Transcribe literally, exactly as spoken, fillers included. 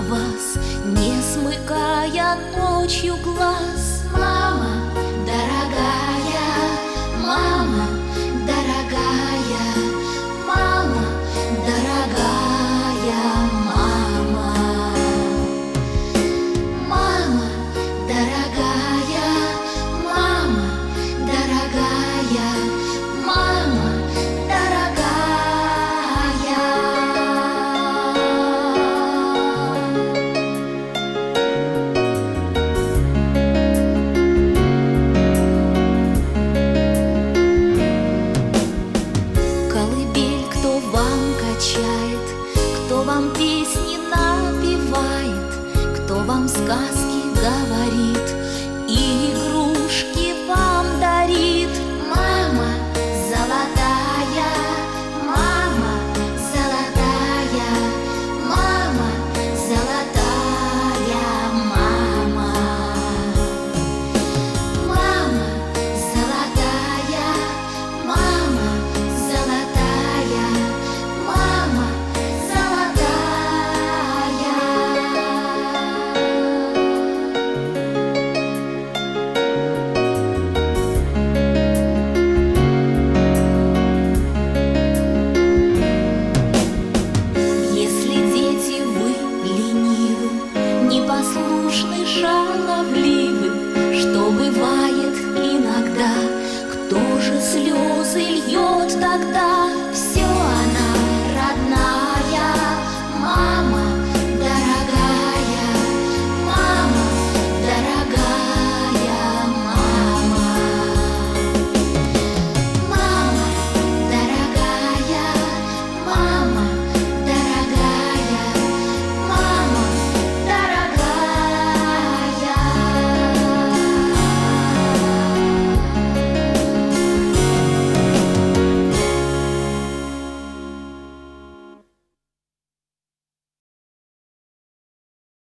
вас, не смыкая ночью глаз. Мама дорогая, мама дорогая, мама дорогая, мама. Мама дорогая, мама дорогая, мама дорогая. Колыбель кто вам качает, кто вам песни напевает, кто вам сказки говорит и игрушки вам дарит. Мама золотая, мама золотая, мама золотая, мама. Мама золотая, мама золотая, мама золотая. Если дети вы ленивы, непослушны, шаловливы,